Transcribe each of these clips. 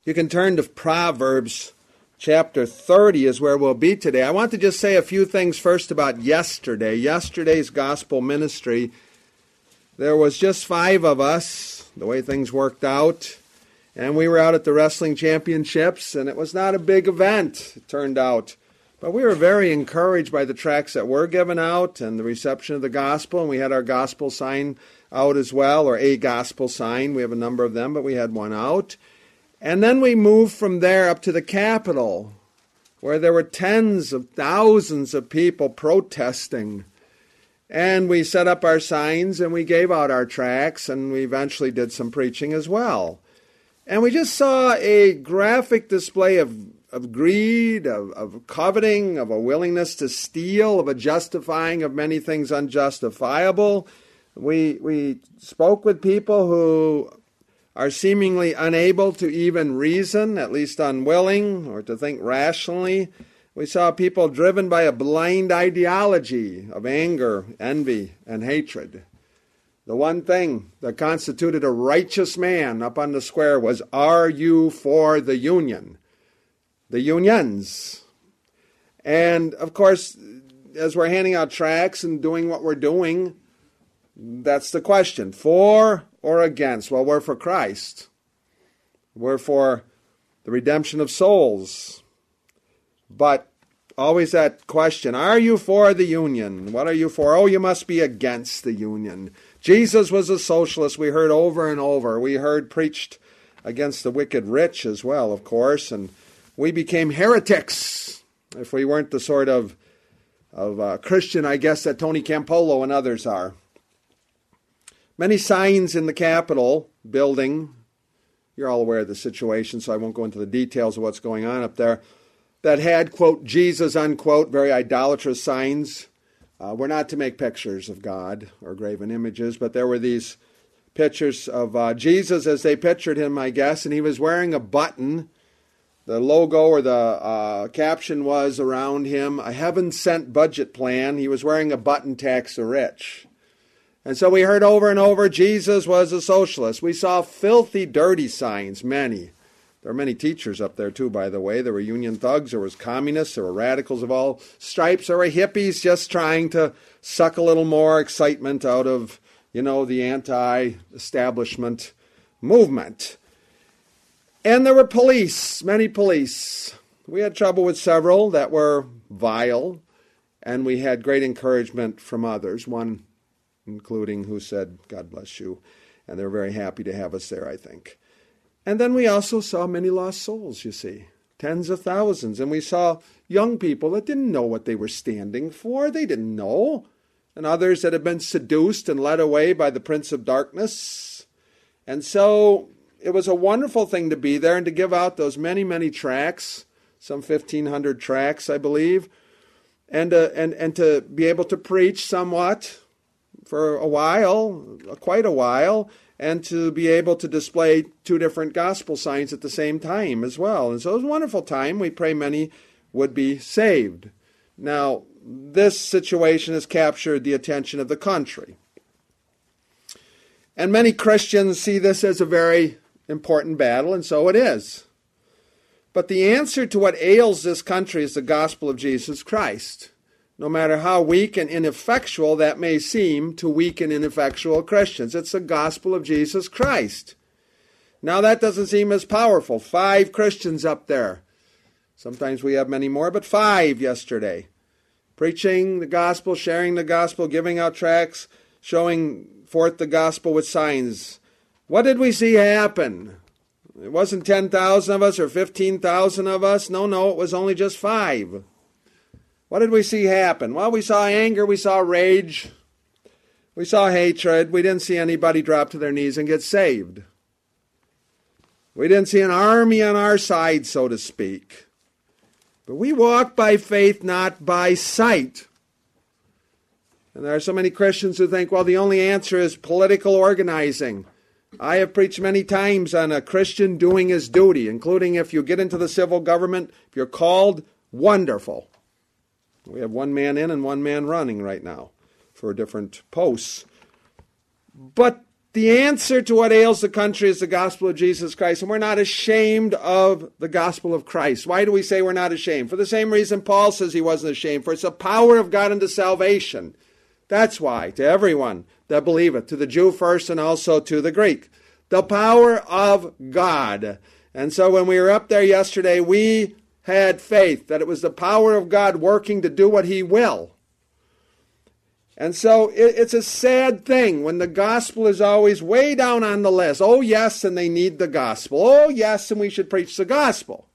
You can turn to Proverbs chapter 30 is where we'll be today. I want to just say a few things first about yesterday. Yesterday's gospel ministry, there was just 5 of us, the way things worked out, and we were out at the wrestling championships, and it was not a big event, it turned out. But we were very encouraged by the tracts that were given out and the reception of the gospel, and we had our gospel sign out as well, or a gospel sign. We have a number of them, but we had one out. And then we moved from there up to the Capitol, where there were tens of thousands of people protesting. And we set up our signs, and we gave out our tracts, and we eventually did some preaching as well. And we just saw a graphic display of greed, of coveting, of a willingness to steal, of a justifying of many things unjustifiable. We spoke with people who are seemingly unable to even reason, at least unwilling, or to think rationally. We saw people driven by a blind ideology of anger, envy, and hatred. The one thing that constituted a righteous man up on the square was, are you for the Union? The unions. And, of course, as we're handing out tracts and doing what we're doing, that's the question. For or against? Well, we're for Christ. We're for the redemption of souls. But always that question, are you for the Union? What are you for? Oh, you must be against the Union. Jesus was a socialist, we heard over and over. We heard preached against the wicked rich as well, of course, and we became heretics if we weren't the sort of Christian, I guess, that Tony Campolo and others are. Many signs in the Capitol building, you're all aware of the situation, so I won't go into the details of what's going on up there, that had, quote, Jesus, unquote, very idolatrous signs. Were not to make pictures of God or graven images, but there were these pictures of Jesus as they pictured him, I guess, and he was wearing a button. The logo or the caption was around him, a heaven-sent budget plan. He was wearing a button, tax the rich. And so we heard over and over, Jesus was a socialist. We saw filthy, dirty signs, many. There were many teachers up there, too, by the way. There were union thugs, there was communists, there were radicals of all stripes, there were hippies just trying to suck a little more excitement out of, the anti-establishment movement. And there were police, many police. We had trouble with several that were vile, and we had great encouragement from others, one including who said, God bless you, and they were very happy to have us there, I think. And then we also saw many lost souls, you see, tens of thousands, and we saw young people that didn't know what they were standing for. They didn't know, and others that had been seduced and led away by the prince of darkness. And so it was a wonderful thing to be there and to give out those many, many tracts, some 1,500 tracts, I believe, and to be able to preach somewhat for a while, quite a while, and to be able to display 2 different gospel signs at the same time as well. And so it was a wonderful time. We pray many would be saved. Now, this situation has captured the attention of the country. And many Christians see this as a very important battle, and so it is. But the answer to what ails this country is the gospel of Jesus Christ, no matter how weak and ineffectual that may seem to weak and ineffectual Christians. It's the gospel of Jesus Christ. Now that doesn't seem as powerful. 5 Christians up there. Sometimes we have many more, but 5 yesterday. Preaching the gospel, sharing the gospel, giving out tracts, showing forth the gospel with signs. What did we see happen? It wasn't 10,000 of us or 15,000 of us. No, it was only just 5. What did we see happen? Well, we saw anger, we saw rage, we saw hatred. We didn't see anybody drop to their knees and get saved. We didn't see an army on our side, so to speak. But we walk by faith, not by sight. And there are so many Christians who think, well, the only answer is political organizing. I have preached many times on a Christian doing his duty, including if you get into the civil government, if you're called, wonderful. We have 1 man in and 1 man running right now for different posts. But The answer to what ails the country is the gospel of Jesus Christ, and we're not ashamed of the gospel of Christ. Why do we say we're not ashamed? For the same reason Paul says he wasn't ashamed, for it's the power of God unto salvation. That's why, to everyone that believeth, to the Jew first and also to the Greek. The power of God. And so when we were up there yesterday, we had faith that it was the power of God working to do what he will. And so it's a sad thing when the gospel is always way down on the list. Oh, yes, and they need the gospel. Oh, yes, and we should preach the gospel.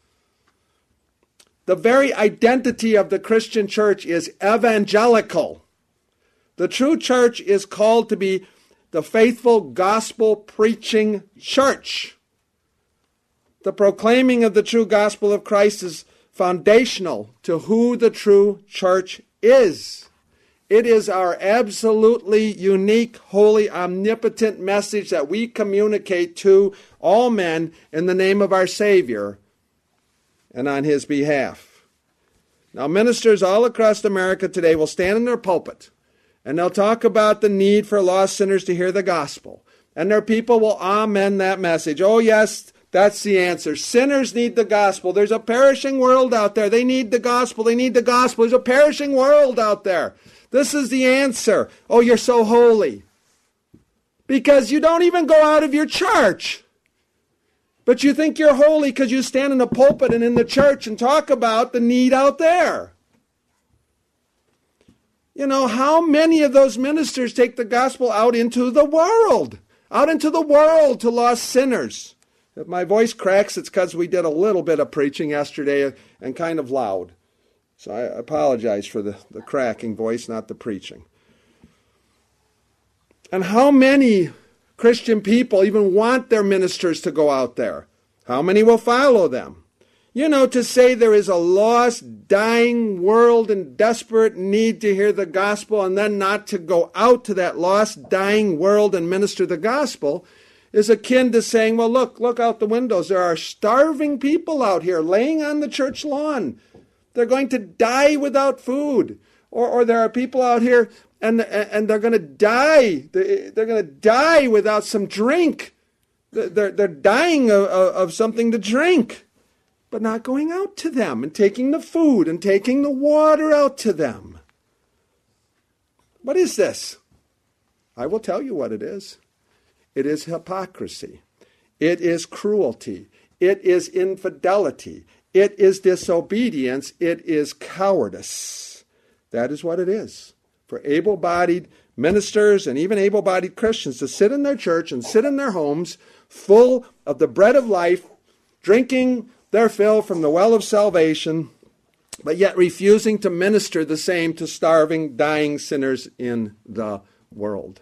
The very identity of the Christian church is evangelical. The true church is called to be the faithful gospel-preaching church. The proclaiming of the true gospel of Christ is foundational to who the true church is. It is our absolutely unique, holy, omnipotent message that we communicate to all men in the name of our Savior and on his behalf. Now, ministers all across America today will stand in their pulpit and they'll talk about the need for lost sinners to hear the gospel. And their people will amen that message. Oh, yes, that's the answer. Sinners need the gospel. There's a perishing world out there. They need the gospel. They need the gospel. There's a perishing world out there. This is the answer. Oh, you're so holy. Because you don't even go out of your church. But you think you're holy because you stand in the pulpit and in the church and talk about the need out there. You know, how many of those ministers take the gospel out into the world? Out into the world to lost sinners. If my voice cracks, it's because we did a little bit of preaching yesterday and kind of loud. So I apologize for the cracking voice, not the preaching. And how many Christian people even want their ministers to go out there? How many will follow them? You know, to say there is a lost, dying world in desperate need to hear the gospel and then not to go out to that lost, dying world and minister the gospel is akin to saying, well, look out the windows. There are starving people out here laying on the church lawn. They're going to die without food. Or there are people out here and they're going to die. They're going to die without some drink. They're dying of something to drink. But not going out to them and taking the food and taking the water out to them. What is this? I will tell you what it is. It is hypocrisy. It is cruelty. It is infidelity. It is disobedience. It is cowardice. That is what it is. For able-bodied ministers and even able-bodied Christians to sit in their church and sit in their homes full of the bread of life, drinking their fill from the well of salvation, but yet refusing to minister the same to starving, dying sinners in the world.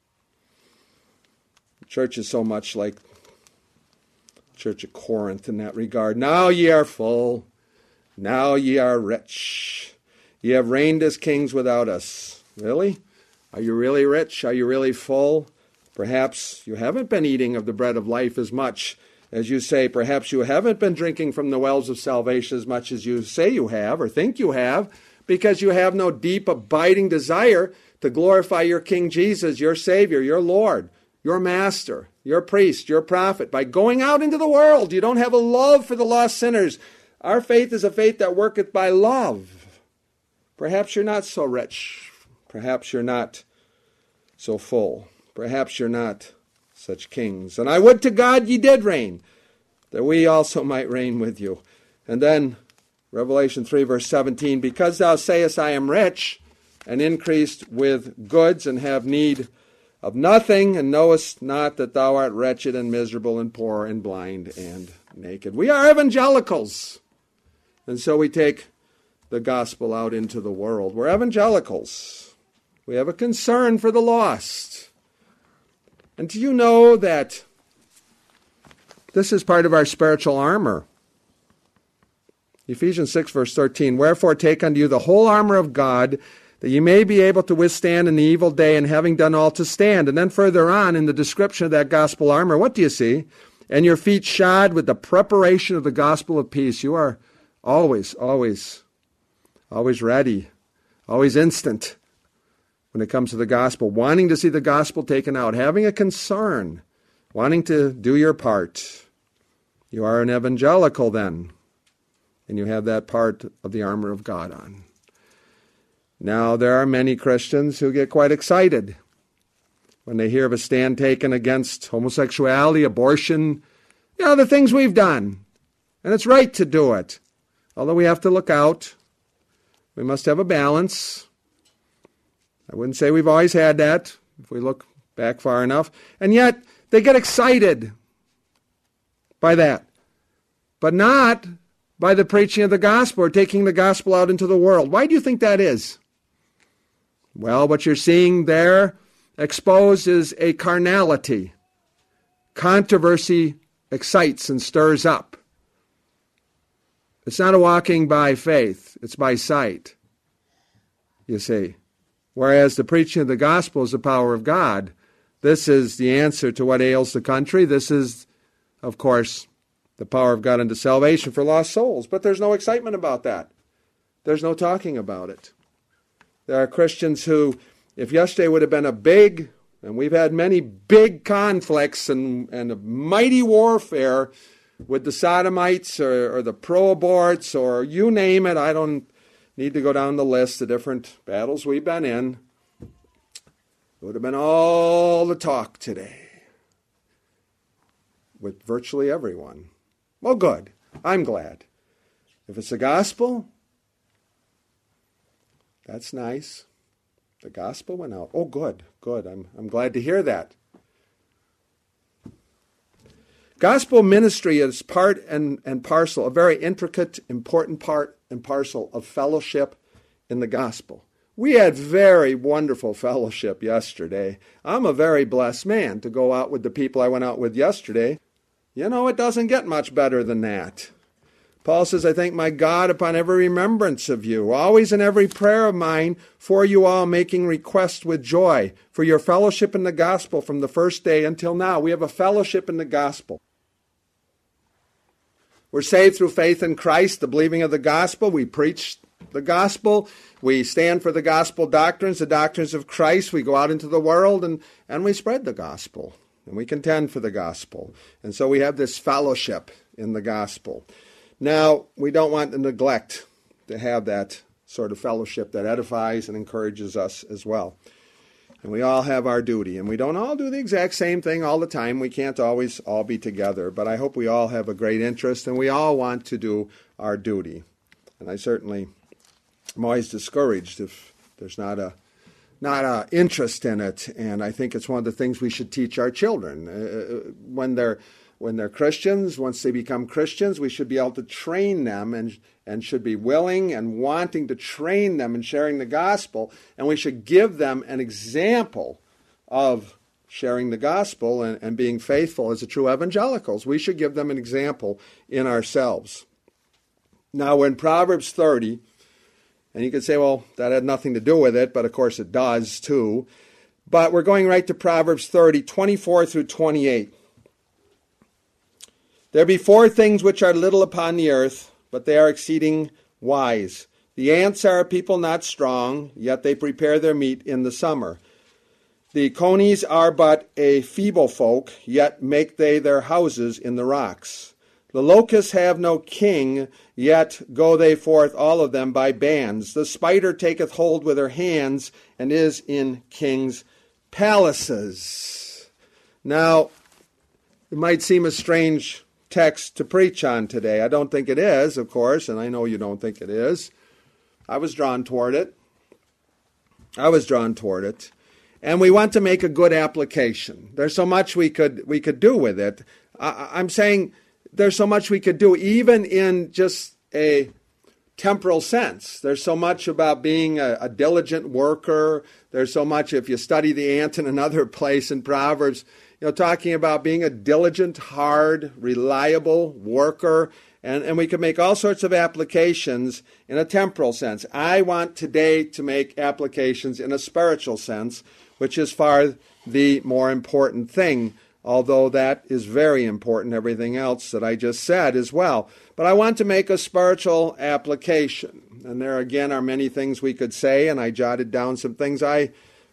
The church is so much like Church of Corinth in that regard. Now ye are full, now ye are rich. Ye have reigned as kings without us. Really? Are you really rich? Are you really full? Perhaps you haven't been eating of the bread of life as much as you say. Perhaps you haven't been drinking from the wells of salvation as much as you say you have or think you have, because you have no deep, abiding desire to glorify your King Jesus, your Savior, your Lord, your Master, your priest, your prophet. By going out into the world, you don't have a love for the lost sinners. Our faith is a faith that worketh by love. Perhaps you're not so rich. Perhaps you're not so full. Perhaps you're not such kings. And I would to God ye did reign, that we also might reign with you. And then, Revelation 3, verse 17, because thou sayest, I am rich, and increased with goods, and have need of nothing, and knowest not that thou art wretched, and miserable, and poor, and blind, and naked. We are evangelicals. And so we take the gospel out into the world. We're evangelicals. We have a concern for the lost. And do you know that this is part of our spiritual armor? Ephesians 6, verse 13, wherefore take unto you the whole armor of God, that ye may be able to withstand in the evil day, and having done all to stand. And then further on in the description of that gospel armor, what do you see? And your feet shod with the preparation of the gospel of peace. You are always ready, always instant when it comes to the gospel, wanting to see the gospel taken out, having a concern, wanting to do your part. You are an evangelical then, and you have that part of the armor of God on. Now, there are many Christians who get quite excited when they hear of a stand taken against homosexuality, abortion, the things we've done. And it's right to do it. Although we have to look out. We must have a balance. I wouldn't say we've always had that, if we look back far enough. And yet, they get excited by that. But not by the preaching of the gospel or taking the gospel out into the world. Why do you think that is? Well, what you're seeing there exposed is a carnality. Controversy excites and stirs up. It's not a walking by faith, it's by sight, you see. Whereas the preaching of the gospel is the power of God. This is the answer to what ails the country. This is, of course, the power of God unto salvation for lost souls. But there's no excitement about that. There's no talking about it. There are Christians who, if yesterday would have been a big, and we've had many big conflicts and a mighty warfare with the sodomites or the pro-aborts or you name it. I don't need to go down the list of different battles we've been in. It would have been all the talk today with virtually everyone. Well, good. I'm glad. If it's the gospel, that's nice. The gospel went out. Oh, good, good. I'm glad to hear that. Gospel ministry is part and parcel, a very intricate, important part and parcel of fellowship in the gospel. We had very wonderful fellowship yesterday. I'm a very blessed man to go out with the people I went out with yesterday. It doesn't get much better than that. Paul says, I thank my God upon every remembrance of you, always in every prayer of mine, for you all, making request with joy, for your fellowship in the gospel from the first day until now. We have a fellowship in the gospel. We're saved through faith in Christ, the believing of the gospel. We preach the gospel. We stand for the gospel doctrines, the doctrines of Christ. We go out into the world and we spread the gospel. And we contend for the gospel. And so we have this fellowship in the gospel. Now, we don't want to neglect to have that sort of fellowship that edifies and encourages us as well. And we all have our duty. And we don't all do the exact same thing all the time. We can't always all be together. But I hope we all have a great interest and we all want to do our duty. And I certainly am always discouraged if there's not a interest in it. And I think it's one of the things we should teach our children. When they're Christians, once they become Christians, we should be able to train them and should be willing and wanting to train them in sharing the gospel. And we should give them an example of sharing the gospel and being faithful as the true evangelicals. We should give them an example in ourselves. Now, in Proverbs 30, and you could say, well, that had nothing to do with it, but of course it does too. But we're going right to Proverbs 30, 24 through 28. There be four things which are little upon the earth, but they are exceeding wise. The ants are a people not strong, yet they prepare their meat in the summer. The conies are but a feeble folk, yet make they their houses in the rocks. The locusts have no king, yet go they forth all of them by bands. The spider taketh hold with her hands, and is in kings' palaces. Now, it might seem a strange text to preach on today. I don't think it is, of course, and I know you don't think it is. I was drawn toward it. And we want to make a good application. There's so much we could do with it. I'm saying there's so much we could do, even in just a temporal sense. There's so much about being a diligent worker. There's so much, if you study the ant in another place in Proverbs, talking about being a diligent, hard, reliable worker. And we can make all sorts of applications in a temporal sense. I want today to make applications in a spiritual sense, which is far the more important thing, although that is very important, everything else that I just said as well. But I want to make a spiritual application. And there again are many things we could say, and I jotted down some things I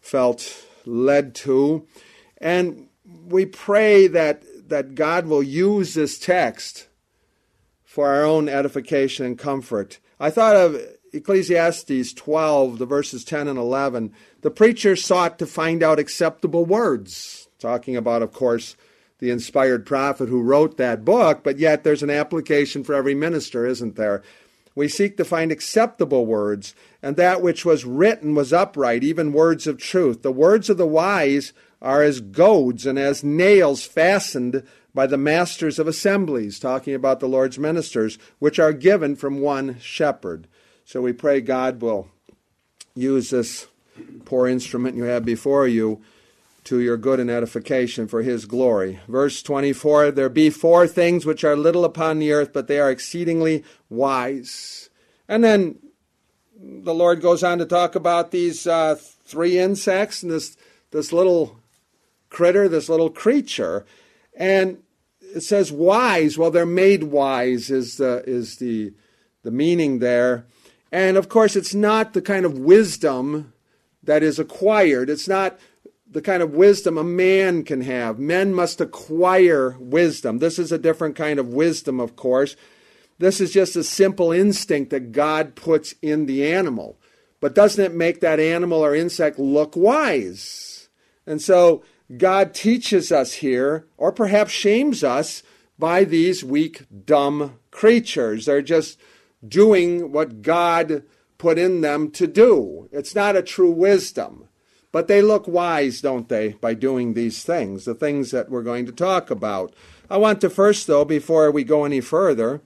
felt led to. And we pray that God will use this text for our own edification and comfort. I thought of Ecclesiastes 12, the verses 10 and 11. The preacher sought to find out acceptable words, talking about, of course, the inspired prophet who wrote that book, but yet there's an application for every minister, isn't there? We seek to find acceptable words, and that which was written was upright, even words of truth. The words of the wise are as goads and as nails fastened by the masters of assemblies, talking about the Lord's ministers, which are given from one shepherd. So we pray God will use this poor instrument you have before you to your good and edification for his glory. Verse 24, there be 4 things which are little upon the earth, but they are exceedingly wise. And then the Lord goes on to talk about these 3 insects and this little critter, this little creature. And it says wise. Well, they're made wise is the meaning there. And of course, it's not the kind of wisdom that is acquired. It's not the kind of wisdom a man can have. Men must acquire wisdom. This is a different kind of wisdom, of course. This is just a simple instinct that God puts in the animal. But doesn't it make that animal or insect look wise? And so God teaches us here, or perhaps shames us, by these weak, dumb creatures. They're just doing what God put in them to do. It's not a true wisdom. But they look wise, don't they, by doing these things, the things that we're going to talk about. I want to first, though, before we go any further,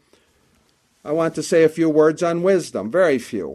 I want to say a few words on wisdom, very few.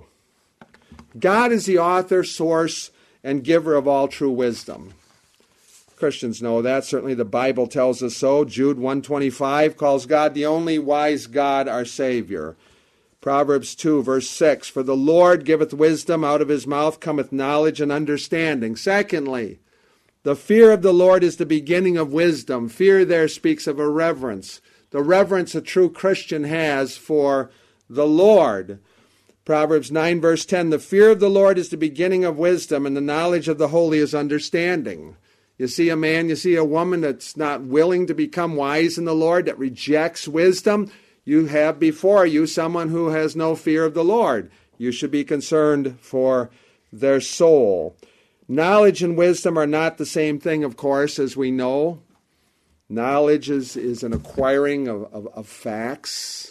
God is the author, source, and giver of all true wisdom. Christians know that. Certainly the Bible tells us so. Jude 1:25 calls God the only wise God, our Savior. Proverbs 2, verse 6, for the Lord giveth wisdom, out of his mouth cometh knowledge and understanding. Secondly, the fear of the Lord is the beginning of wisdom. Fear there speaks of a reverence, the reverence a true Christian has for the Lord. Proverbs 9, verse 10, the fear of the Lord is the beginning of wisdom, and the knowledge of the holy is understanding. You see a man, you see a woman that's not willing to become wise in the Lord, that rejects wisdom. You have before you someone who has no fear of the Lord. You should be concerned for their soul. Knowledge and wisdom are not the same thing, of course, as we know. Knowledge is an acquiring of facts.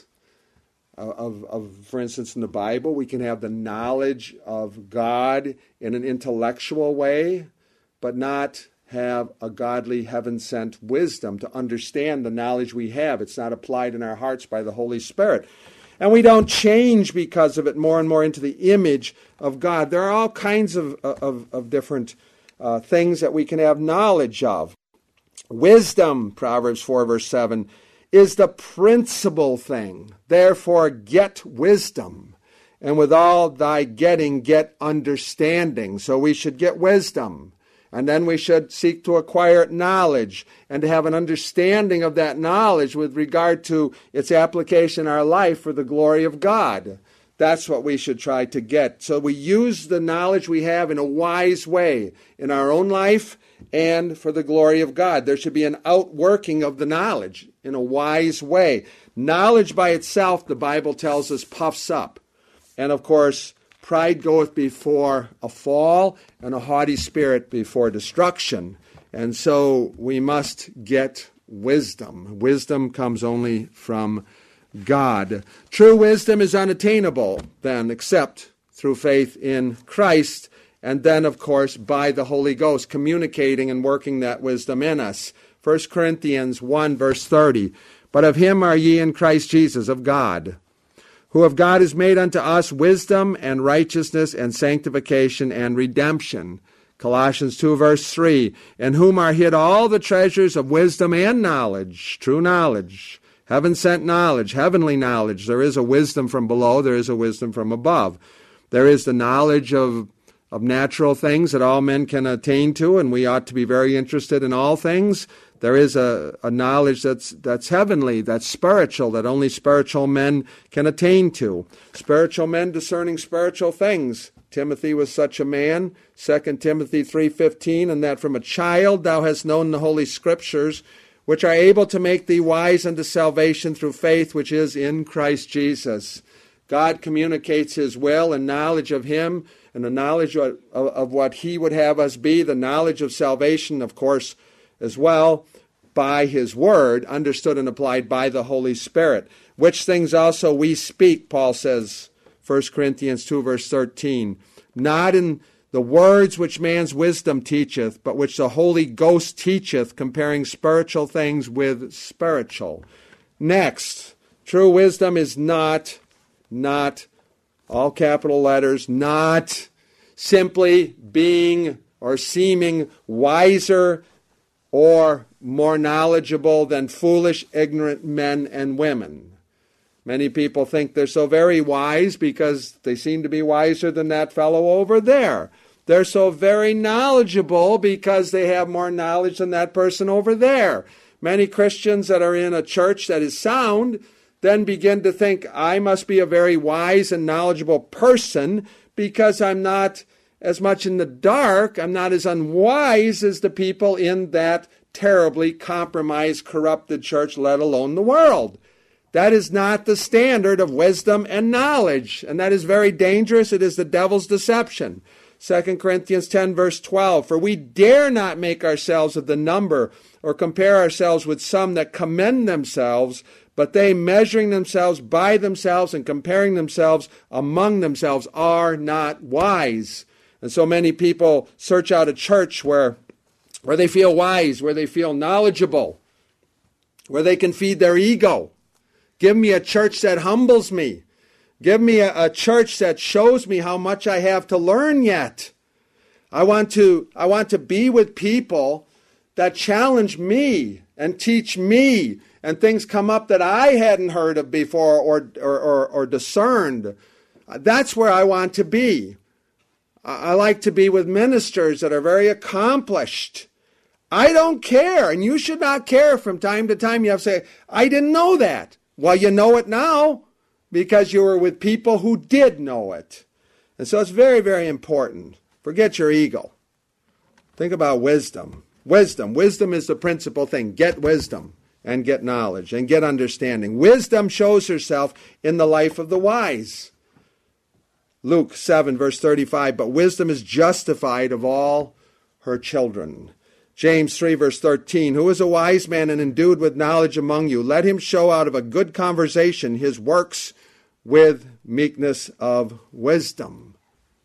For instance, in the Bible, we can have the knowledge of God in an intellectual way, but not have a godly, heaven-sent wisdom to understand the knowledge we have. It's not applied in our hearts by the Holy Spirit. And we don't change because of it more and more into the image of God. There are all kinds of different things that we can have knowledge of. Wisdom, Proverbs 4, verse 7, is the principal thing. Therefore, get wisdom. And with all thy getting, get understanding. So we should get wisdom. And then we should seek to acquire knowledge and to have an understanding of that knowledge with regard to its application in our life for the glory of God. That's what we should try to get. So we use the knowledge we have in a wise way in our own life and for the glory of God. There should be an outworking of the knowledge in a wise way. Knowledge by itself, the Bible tells us, puffs up. And of course, pride goeth before a fall, and a haughty spirit before destruction. And so we must get wisdom. Wisdom comes only from God. True wisdom is unattainable, then, except through faith in Christ, and then, of course, by the Holy Ghost, communicating and working that wisdom in us. 1 Corinthians 1, verse 30, but of him are ye in Christ Jesus, of God, who of God is made unto us wisdom and righteousness and sanctification and redemption. Colossians 2, verse 3, in whom are hid all the treasures of wisdom and knowledge, true knowledge, heaven-sent knowledge, heavenly knowledge. There is a wisdom from below, there is a wisdom from above. There is the knowledge of natural things that all men can attain to, and we ought to be very interested in all things. There is a knowledge that's heavenly, that's spiritual, that only spiritual men can attain to. Spiritual men discerning spiritual things Timothy was such a man, 2 Timothy 3:15, and that from a child thou hast known the Holy Scriptures, which are able to make thee wise unto salvation through faith which is in Christ Jesus. God communicates His will and knowledge of Him and the knowledge of what He would have us be, the knowledge of salvation, of course, as well, by His Word, understood and applied by the Holy Spirit. Which things also we speak, Paul says, 1 Corinthians 2, verse 13, not in the words which man's wisdom teacheth, but which the Holy Ghost teacheth, comparing spiritual things with spiritual. Next, true wisdom is not, all capital letters, not simply being or seeming wiser or more knowledgeable than foolish, ignorant men and women. Many people think they're so very wise because they seem to be wiser than that fellow over there. They're so very knowledgeable because they have more knowledge than that person over there. Many Christians that are in a church that is sound then begin to think, I must be a very wise and knowledgeable person because I'm not as much in the dark, I'm not as unwise as the people in that terribly compromised, corrupted church, let alone the world. That is not the standard of wisdom and knowledge, and that is very dangerous. It is the devil's deception. 2 Corinthians 10, verse 12, for we dare not make ourselves of the number or compare ourselves with some that commend themselves, but they, measuring themselves by themselves and comparing themselves among themselves, are not wise. And so many people search out a church where they feel wise, where they feel knowledgeable, where they can feed their ego. Give me a church that humbles me. Give me a church that shows me how much I have to learn yet. I want to be with people that challenge me and teach me, and things come up that I hadn't heard of before or discerned. That's where I want to be. I like to be with ministers that are very accomplished. I don't care, and you should not care. From time to time you have to say, I didn't know that. Well, you know it now because you were with people who did know it. And so it's very, very important. Forget your ego. Think about wisdom. Wisdom is the principal thing. Get wisdom and get knowledge and get understanding. Wisdom shows herself in the life of the wise. Luke 7, verse 35, but wisdom is justified of all her children. James 3, verse 13, who is a wise man and endued with knowledge among you? Let him show out of a good conversation his works with meekness of wisdom.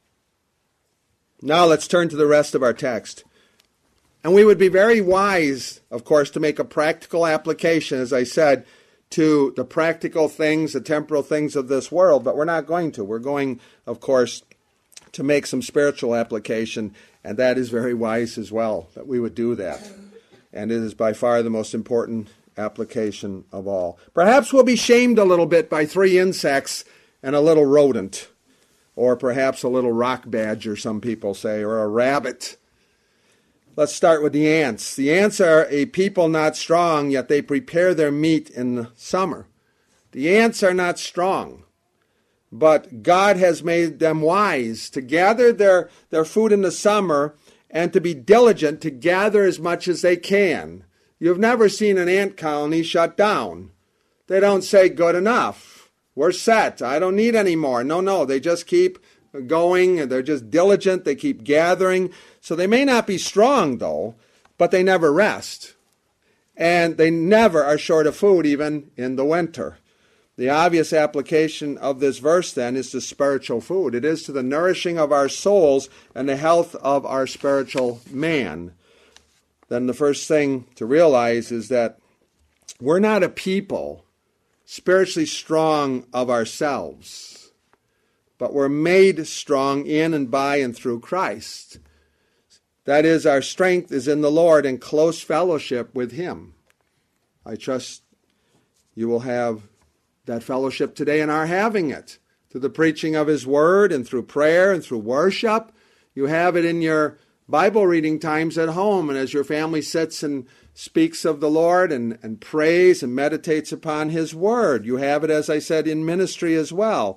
Now let's turn to the rest of our text. And we would be very wise, of course, to make a practical application, as I said, to the practical things, the temporal things of this world, but we're not going to. We're going, of course, to make some spiritual application, and that is very wise as well, that we would do that. And it is by far the most important application of all. Perhaps we'll be shamed a little bit by 3 insects and a little rodent, or perhaps a little rock badger, some people say, or a rabbit. Let's start with the ants. The ants are a people not strong, yet they prepare their meat in the summer. The ants are not strong, but God has made them wise to gather their food in the summer and to be diligent to gather as much as they can. You've never seen an ant colony shut down. They don't say, good enough, we're set, I don't need any more. No, they just keep going, they're just diligent, they keep gathering. So they may not be strong, though, but they never rest. And they never are short of food, even in the winter. The obvious application of this verse, then, is to spiritual food. It is to the nourishing of our souls and the health of our spiritual man. Then the first thing to realize is that we're not a people spiritually strong of ourselves, but we're made strong in and by and through Christ. That is, our strength is in the Lord and close fellowship with Him. I trust you will have that fellowship today and are having it through the preaching of His Word and through prayer and through worship. You have it in your Bible reading times at home and as your family sits and speaks of the Lord and prays and meditates upon His Word. You have it, as I said, in ministry as well.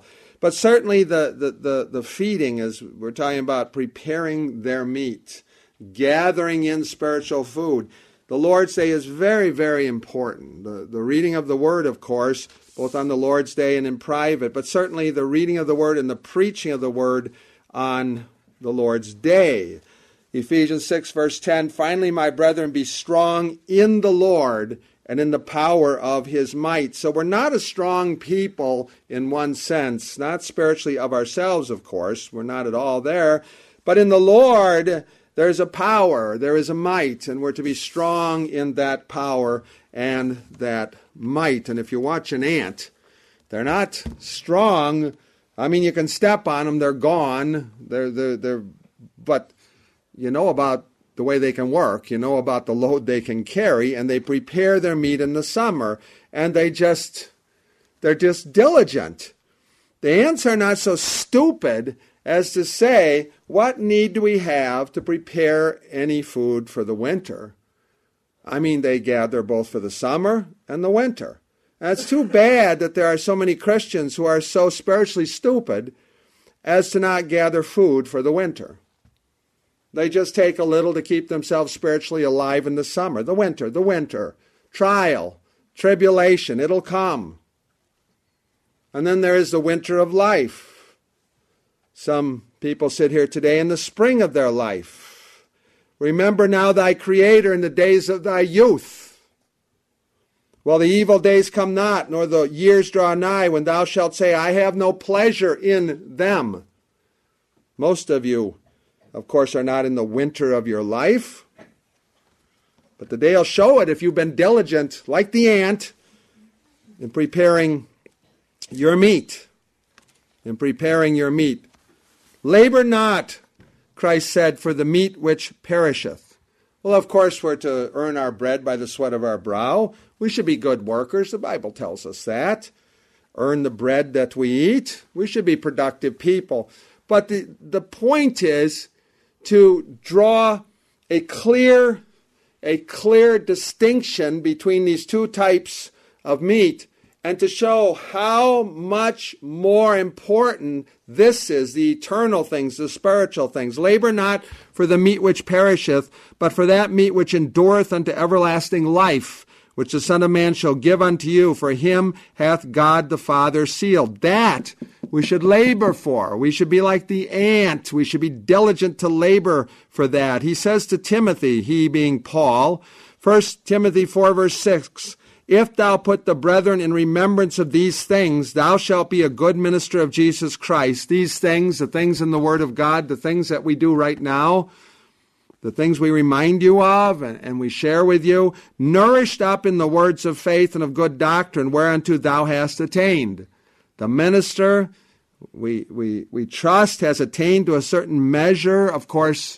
But certainly the feeding, as we're talking about preparing their meat, gathering in spiritual food. The Lord's Day is very, very important. The reading of the Word, of course, both on the Lord's Day and in private, but certainly the reading of the Word and the preaching of the Word on the Lord's Day. Ephesians 6, verse 10, finally, my brethren, be strong in the Lord and in the power of his might. So we're not a strong people in one sense, not spiritually of ourselves, of course. We're not at all there. But in the Lord, there's a power, there is a might, and we're to be strong in that power and that might. And if you watch an ant, they're not strong. I mean, you can step on them, they're gone. But you know about the way they can work. You know about the load they can carry, and they prepare their meat in the summer, and they're just diligent. The ants are not so stupid as to say, what need do we have to prepare any food for the winter? I mean, they gather both for the summer and the winter. And it's too bad that there are so many Christians who are so spiritually stupid as to not gather food for the winter. They just take a little to keep themselves spiritually alive in the summer. The winter. Trial, tribulation, it'll come. And then there is the winter of life. Some people sit here today in the spring of their life. Remember now thy Creator in the days of thy youth. Well, the evil days come not, nor the years draw nigh, when thou shalt say, I have no pleasure in them. Most of you, of course, are not in the winter of your life. But the day will show it if you've been diligent, like the ant, in preparing your meat. In preparing your meat. Labor not, Christ said, for the meat which perisheth. Well, of course, we're to earn our bread by the sweat of our brow. We should be good workers. The Bible tells us that. Earn the bread that we eat. We should be productive people. But the point is to draw a clear distinction between these two types of meat, and to show how much more important this is, the eternal things, the spiritual things. Labor not for the meat which perisheth, but for that meat which endureth unto everlasting life, which the Son of Man shall give unto you. For him hath God the Father sealed. That we should labor for. We should be like the ant. We should be diligent to labor for that. He says to Timothy, he being Paul, 1 Timothy 4, verse 6, if thou put the brethren in remembrance of these things, thou shalt be a good minister of Jesus Christ. These things, the things in the Word of God, the things that we do right now, the things we remind you of and we share with you, nourished up in the words of faith and of good doctrine, whereunto thou hast attained. The minister, we trust, has attained to a certain measure, of course,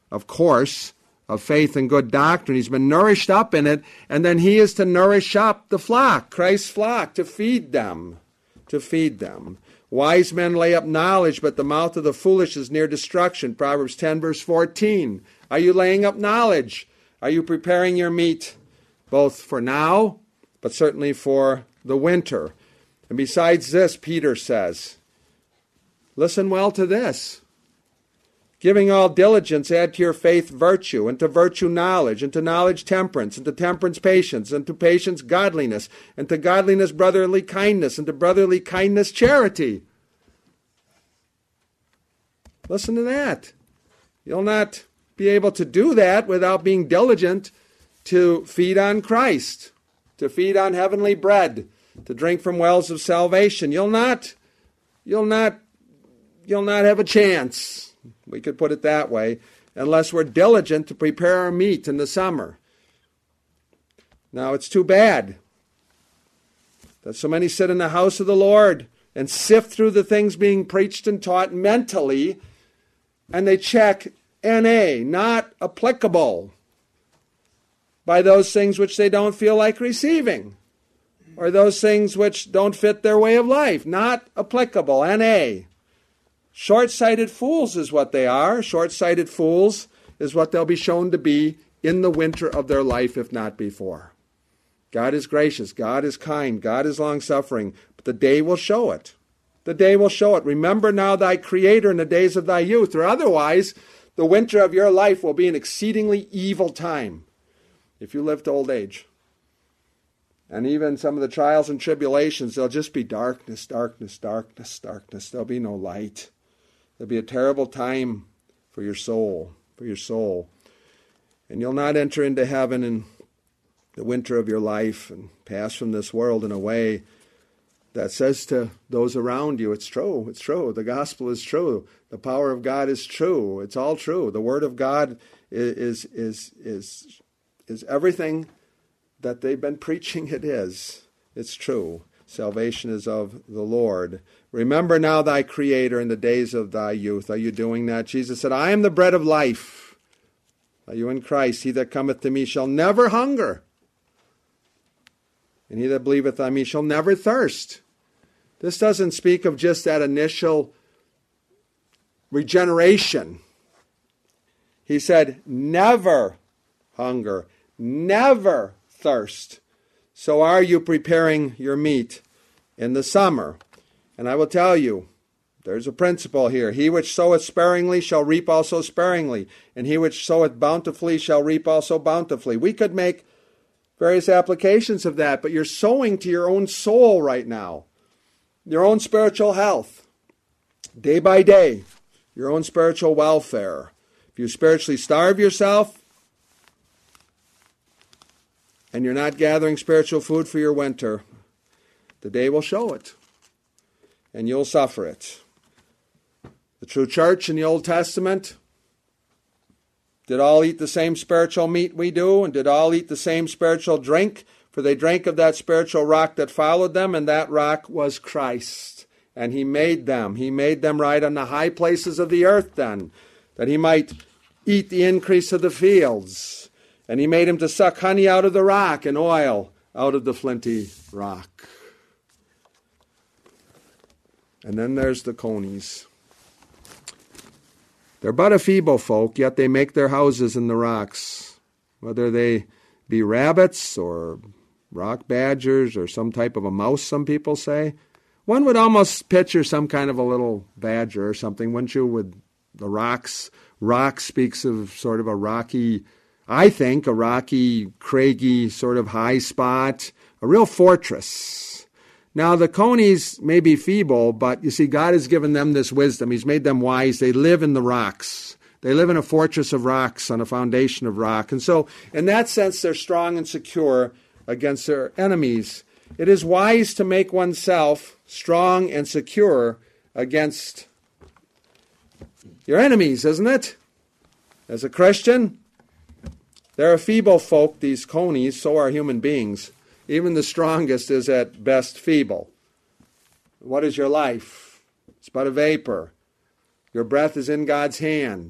of faith and good doctrine. He's been nourished up in it, and then he is to nourish up the flock, Christ's flock, to feed them. Wise men lay up knowledge, but the mouth of the foolish is near destruction. Proverbs 10, verse 14. Are you laying up knowledge? Are you preparing your meat both for now, but certainly for the winter? And besides this, Peter says, listen well to this. Giving all diligence, add to your faith virtue, and to virtue knowledge, and to knowledge temperance, and to temperance patience, and to patience godliness, and to godliness brotherly kindness, and to brotherly kindness charity. Listen to that. You'll not be able to do that without being diligent to feed on Christ, to feed on heavenly bread, to drink from wells of salvation. You'll not have a chance, we could put it that way, unless we're diligent to prepare our meat in the summer. Now, it's too bad that so many sit in the house of the Lord and sift through the things being preached and taught mentally, and they check N.A., not applicable, by those things which they don't feel like receiving, or those things which don't fit their way of life. Not applicable, N.A. Short-sighted fools is what they are. Short-sighted fools is what they'll be shown to be in the winter of their life, if not before. God is gracious. God is kind. God is long-suffering. But the day will show it. The day will show it. Remember now thy Creator in the days of thy youth, or otherwise the winter of your life will be an exceedingly evil time if you live to old age. And even some of the trials and tribulations, there'll just be darkness, darkness, darkness, darkness. There'll be no light. There'll be a terrible time for your soul, And you'll not enter into heaven in the winter of your life and pass from this world in a way that says to those around you, it's true, it's true. The gospel is true. The power of God is true. It's all true. The word of God is everything that they've been preaching it is. It's true. Salvation is of the Lord. Remember now thy Creator in the days of thy youth. Are you doing that? Jesus said, I am the bread of life. Are you in Christ? He that cometh to me shall never hunger, and he that believeth on me shall never thirst. This doesn't speak of just that initial regeneration. He said, never hunger, never thirst. So are you preparing your meat in the summer? And I will tell you, there's a principle here. He which soweth sparingly shall reap also sparingly, and he which soweth bountifully shall reap also bountifully. We could make various applications of that, but you're sowing to your own soul right now, your own spiritual health, day by day, your own spiritual welfare. If you spiritually starve yourself and you're not gathering spiritual food for your winter, the day will show it, and you'll suffer it. The true church in the Old Testament did all eat the same spiritual meat we do, and did all eat the same spiritual drink, for they drank of that spiritual rock that followed them, and that rock was Christ. And he made them right on the high places of the earth then, that he might eat the increase of the fields. And he made him to suck honey out of the rock and oil out of the flinty rock. And then there's the conies. They're but a feeble folk, yet they make their houses in the rocks, whether they be rabbits or rock badgers or some type of a mouse, some people say. One would almost picture some kind of a little badger or something, wouldn't you, with the rocks. Rock speaks of sort of a rocky, I think, a rocky, craggy sort of high spot, a real fortress. Now, the conies may be feeble, but you see, God has given them this wisdom. He's made them wise. They live in the rocks. They live in a fortress of rocks on a foundation of rock. And so, in that sense, they're strong and secure against their enemies. It is wise to make oneself strong and secure against your enemies, isn't it? As a Christian, they're a feeble folk, these conies, so are human beings. Even the strongest is at best feeble. What is your life? It's but a vapor. Your breath is in God's hand.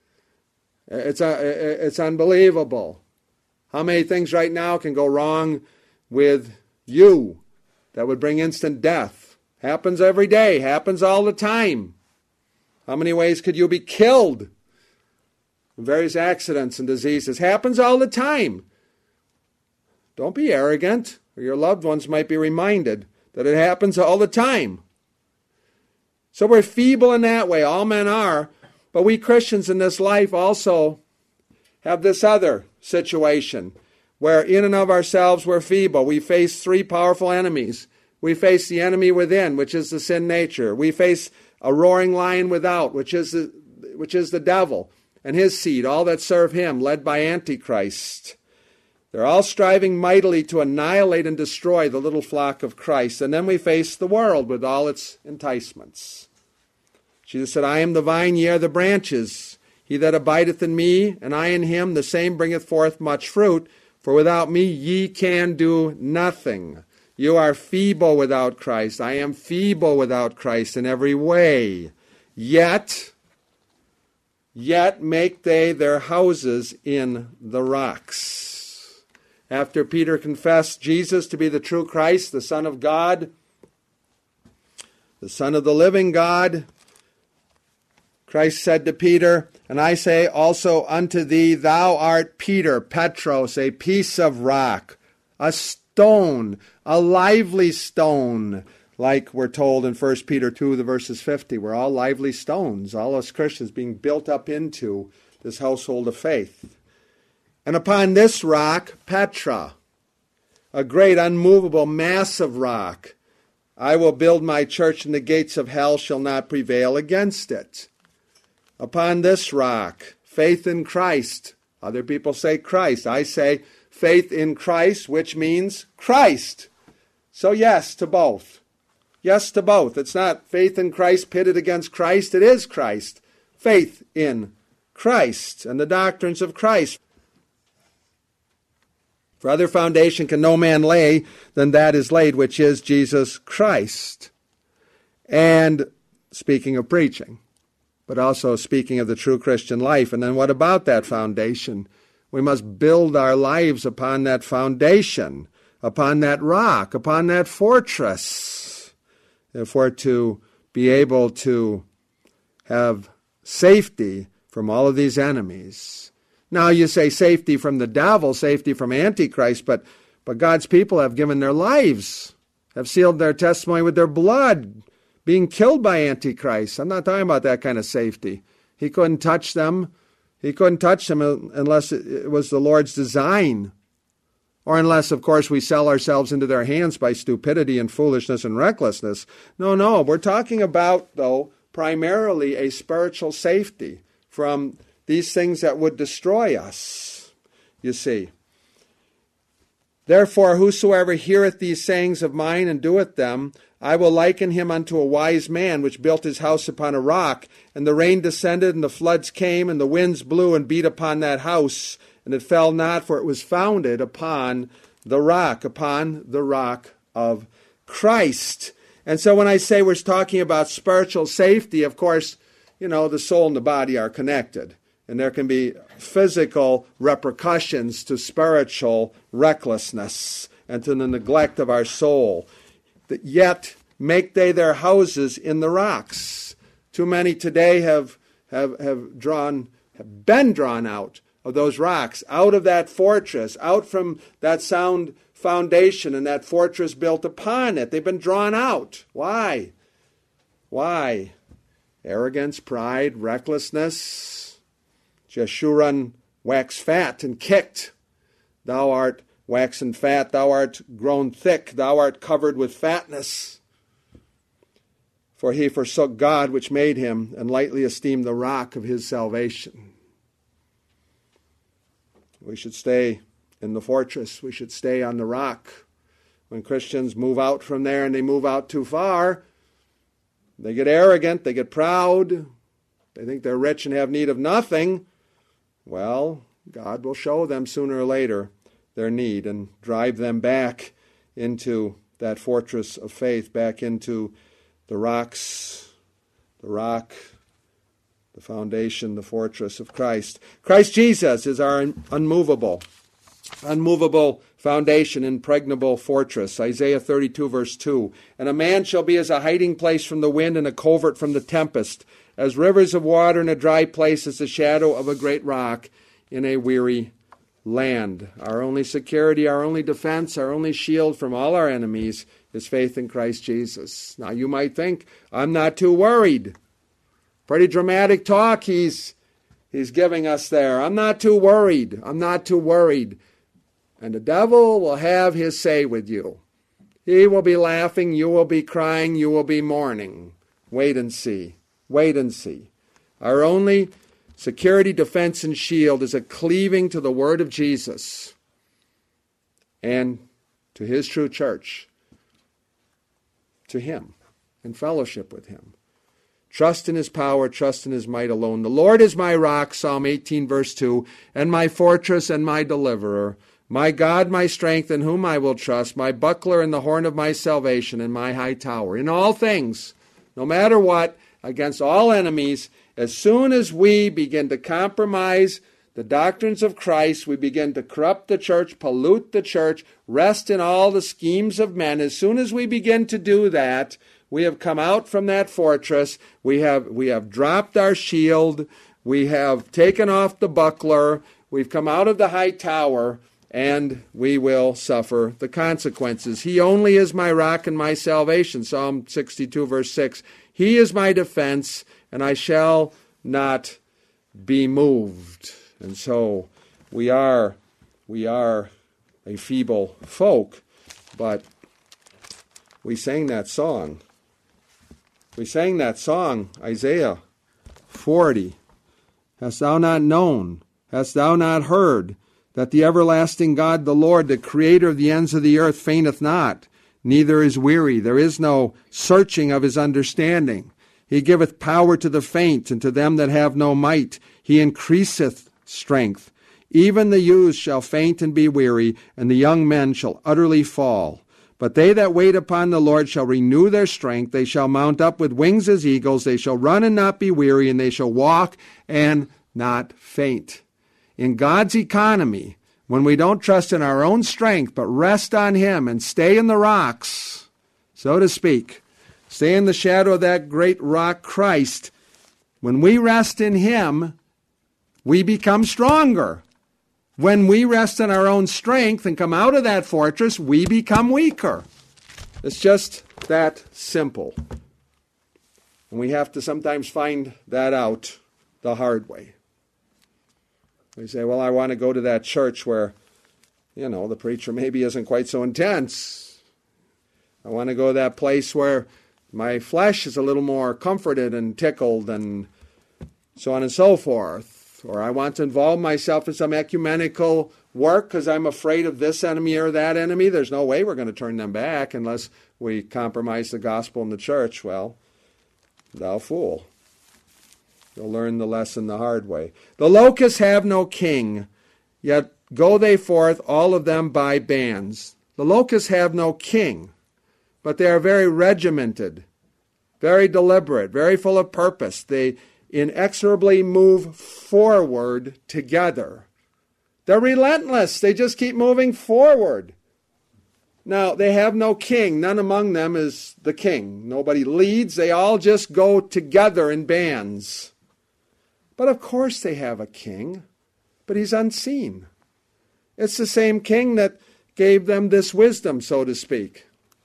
It's unbelievable. How many things right now can go wrong with you that would bring instant death? Happens every day. Happens all the time. How many ways could you be killed? Various accidents and diseases. Happens all the time. Don't be arrogant, or your loved ones might be reminded that it happens all the time. So we're feeble in that way. All men are. But we Christians in this life also have this other situation where in and of ourselves we're feeble. We face three powerful enemies. We face the enemy within, which is the sin nature. We face a roaring lion without, which is the devil and his seed, all that serve him, led by Antichrist. They're all striving mightily to annihilate and destroy the little flock of Christ. And then we face the world with all its enticements. Jesus said, I am the vine, ye are the branches. He that abideth in me, and I in him, the same bringeth forth much fruit. For without me ye can do nothing. You are feeble without Christ. I am feeble without Christ in every way. Yet make they their houses in the rocks. After Peter confessed Jesus to be the true Christ, the Son of God, the Son of the living God, Christ said to Peter, and I say also unto thee, thou art Peter, Petros, a piece of rock, a stone, a lively stone. like we're told in 1 Peter 2, the verses 50. We're all lively stones, all us Christians being built up into this household of faith. And upon this rock, Petra, a great, unmovable, massive rock, I will build my church, and the gates of hell shall not prevail against it. Upon this rock, faith in Christ. Other people say Christ. I say faith in Christ, which means Christ. So yes to both. Yes to both. It's not faith in Christ pitted against Christ. It is Christ. Faith in Christ and the doctrines of Christ. For other foundation can no man lay than that is laid, which is Jesus Christ. And speaking of preaching, but also speaking of the true Christian life. And then what about that foundation? We must build our lives upon that foundation, upon that rock, upon that fortress, if we're to be able to have safety from all of these enemies. Now you say safety from the devil, safety from Antichrist, but God's people have given their lives, have sealed their testimony with their blood, being killed by Antichrist. I'm not talking about that kind of safety. He couldn't touch them. He couldn't touch them unless it was the Lord's design. Or unless, of course, we sell ourselves into their hands by stupidity and foolishness and recklessness. No. We're talking about, though, primarily a spiritual safety from these things that would destroy us, you see. Therefore, whosoever heareth these sayings of mine and doeth them, I will liken him unto a wise man which built his house upon a rock, and the rain descended, and the floods came, and the winds blew and beat upon that house, and it fell not, for it was founded upon the rock of Christ. And so when I say we're talking about spiritual safety, of course, the soul and the body are connected. And there can be physical repercussions to spiritual recklessness and to the neglect of our soul. Yet make they their houses in the rocks. Too many today have been drawn out of those rocks, out of that fortress, out from that sound foundation and that fortress built upon it. They've been drawn out. Why? Arrogance, pride, recklessness. Jeshurun waxed fat and kicked. Thou art waxen fat, thou art grown thick, thou art covered with fatness. For he forsook God which made him, and lightly esteemed the rock of his salvation. We should stay in the fortress. We should stay on the rock. When Christians move out from there and they move out too far, they get arrogant, they get proud, they think they're rich and have need of nothing. Well, God will show them sooner or later their need and drive them back into that fortress of faith, back into the rocks, the rock, the foundation, the fortress of Christ. Christ Jesus is our unmovable foundation, impregnable fortress. Isaiah 32, verse 2. And a man shall be as a hiding place from the wind and a covert from the tempest, as rivers of water in a dry place, as the shadow of a great rock in a weary land. Our only security, our only defense, our only shield from all our enemies is faith in Christ Jesus. Now you might think, I'm not too worried. Pretty dramatic talk he's giving us there. I'm not too worried. I'm not too worried. And the devil will have his say with you. He will be laughing, you will be crying, you will be mourning. Wait and see. Wait and see. Our only security, defense, and shield is a cleaving to the word of Jesus and to his true church, to him, in fellowship with him. Trust in his power, trust in his might alone. The Lord is my rock, Psalm 18, verse 2, and my fortress and my deliverer, my God, my strength, in whom I will trust, my buckler and the horn of my salvation, and my high tower. In all things, no matter what, against all enemies, as soon as we begin to compromise the doctrines of Christ, we begin to corrupt the church, pollute the church, rest in all the schemes of men. As soon as we begin to do that, we have come out from that fortress. We have dropped our shield. We have taken off the buckler. We've come out of the high tower. and we will suffer the consequences. He only is my rock and my salvation. Psalm 62, verse 6. He is my defense, and I shall not be moved. And so we are a feeble folk, but we sang that song. We sang that song, Isaiah 40. Hast thou not known? Hast thou not heard? That the everlasting God, the Lord, the creator of the ends of the earth, fainteth not, neither is weary. There is no searching of his understanding. He giveth power to the faint, and to them that have no might. He increaseth strength. Even the youths shall faint and be weary, and the young men shall utterly fall. But they that wait upon the Lord shall renew their strength. They shall mount up with wings as eagles. They shall run and not be weary, and they shall walk and not faint. In God's economy, when we don't trust in our own strength, but rest on Him and stay in the rocks, so to speak, stay in the shadow of that great rock, Christ, when we rest in Him, we become stronger. When we rest in our own strength and come out of that fortress, we become weaker. It's just that simple. And we have to sometimes find that out the hard way. We say, well, I want to go to that church where, the preacher maybe isn't quite so intense. I want to go to that place where my flesh is a little more comforted and tickled and so on and so forth. Or I want to involve myself in some ecumenical work because I'm afraid of this enemy or that enemy. There's no way we're going to turn them back unless we compromise the gospel in the church. Well, thou fool. You'll learn the lesson the hard way. The locusts have no king, yet go they forth, all of them by bands. The locusts have no king, but they are very regimented, very deliberate, very full of purpose. They inexorably move forward together. They're relentless. They just keep moving forward. Now, they have no king. None among them is the king. Nobody leads. They all just go together in bands. But of course they have a king, but he's unseen. It's the same king that gave them this wisdom, so to speak,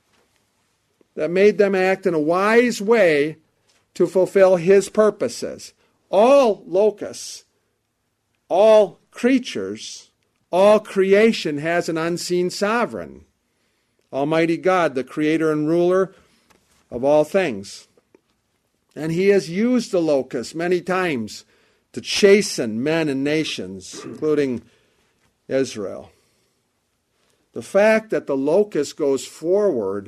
that made them act in a wise way to fulfill his purposes. All locusts, all creatures, all creation has an unseen sovereign. Almighty God, the creator and ruler of all things. And he has used the locusts many times to chasten men and nations, including Israel. The fact that the locust goes forth,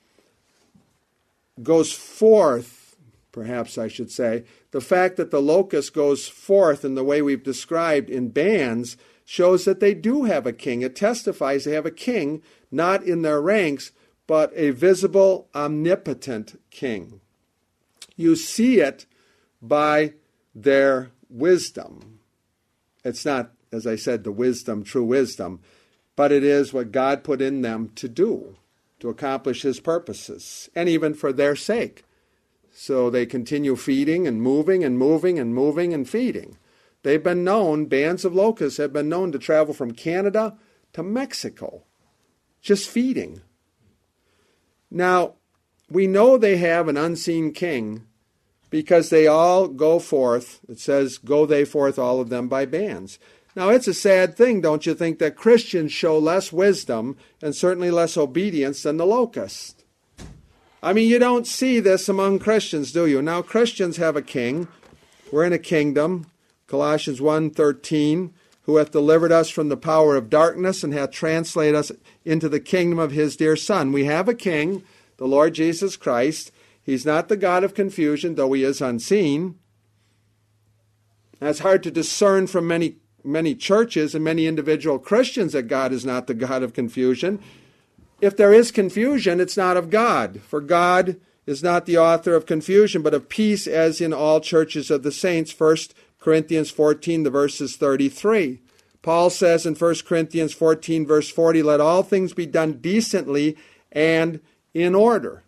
perhaps I should say, the fact that the locust goes forth in the way we've described in bands shows that they do have a king. It testifies they have a king, not in their ranks, but a visible, omnipotent king. You see it by their wisdom. It's not, as I said, the wisdom, true wisdom, but it is what God put in them to do, to accomplish his purposes, and even for their sake. So they continue feeding and moving and moving and moving and feeding. They've been known, bands of locusts have been known to travel from Canada to Mexico, just feeding. Now, we know they have an unseen king because they all go forth. It says, go they forth, all of them by bands. Now, it's a sad thing, don't you think, that Christians show less wisdom and certainly less obedience than the locusts? I mean, you don't see this among Christians, do you? Now, Christians have a king. We're in a kingdom. Colossians 1:13, who hath delivered us from the power of darkness and hath translated us into the kingdom of his dear Son. We have a king, the Lord Jesus Christ. He's not the God of confusion, though he is unseen. That's hard to discern from many churches and many individual Christians that God is not the God of confusion. If there is confusion, it's not of God, for God is not the author of confusion, but of peace, as in all churches of the saints. 1 Corinthians 14, the verses 33. Paul says in 1 Corinthians 14, verse 40, let all things be done decently and in order.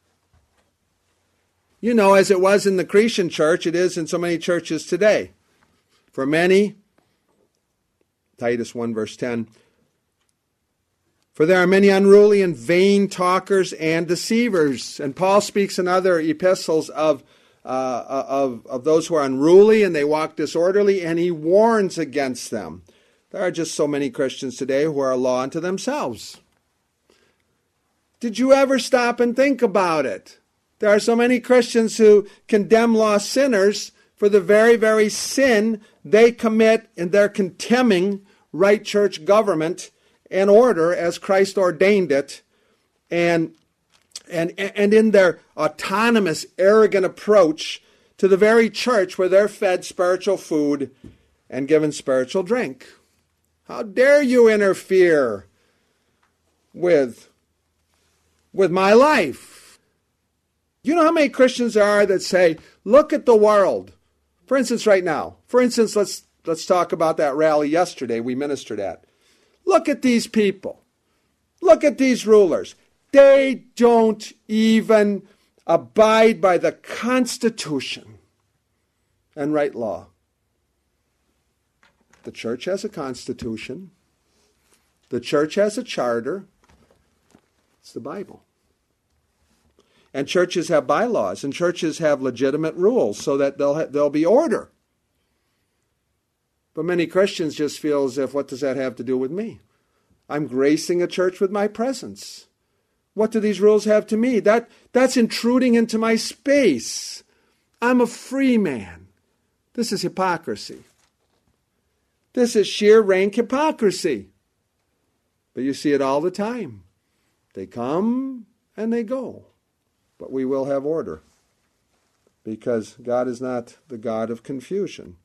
You know, as it was in the Cretan church, it is in so many churches today. For many, Titus 1, verse 10, For there are many unruly and vain talkers and deceivers. And Paul speaks in other epistles of those who are unruly and they walk disorderly, and he warns against them. There are just so many Christians today who are a law unto themselves. Did you ever stop and think about it? There are so many Christians who condemn lost sinners for the very, very sin they commit in their contemning right church government and order as Christ ordained it, and in their autonomous, arrogant approach to the very church where they're fed spiritual food and given spiritual drink. How dare you interfere with my life? You know how many Christians there are that say, look at the world. For instance, right now. For instance, let's talk about that rally yesterday we ministered at. Look at these people. Look at these rulers. They don't even abide by the Constitution and right law. The church has a constitution. The church has a charter. It's the Bible. And churches have bylaws, and churches have legitimate rules so that there'll be order. But many Christians just feel as if, what does that have to do with me? I'm gracing a church with my presence. What do these rules have to me? That's intruding into my space. I'm a free man. This is hypocrisy. This is sheer rank hypocrisy. But you see it all the time. They come and they go. But we will have order. Because God is not the God of confusion.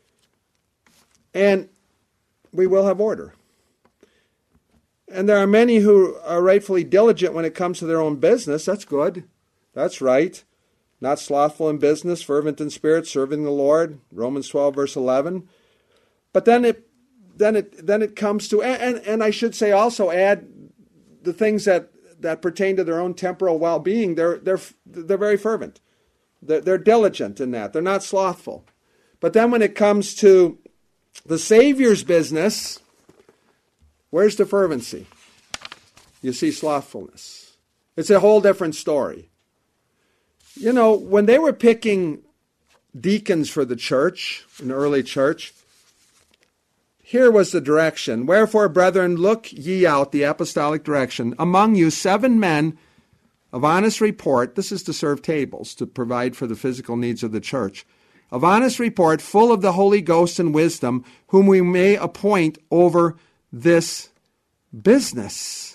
And we will have order. And there are many who are rightfully diligent when it comes to their own business. That's good. That's right. Not slothful in business, fervent in spirit, serving the Lord. Romans 12, verse 11. But then it comes to, and I should say also add the things that pertain to their own temporal well-being. They're very fervent. They're diligent in that. They're not slothful. But then when it comes to the Savior's business, where's the fervency? You see slothfulness. It's a whole different story. You know, when they were picking deacons for the church, in the early church, here was the direction. Wherefore, brethren, look ye out the apostolic direction. Among you 7 men of honest report. This is to serve tables, to provide for the physical needs of the church. Of honest report, full of the Holy Ghost and wisdom, whom we may appoint over this business.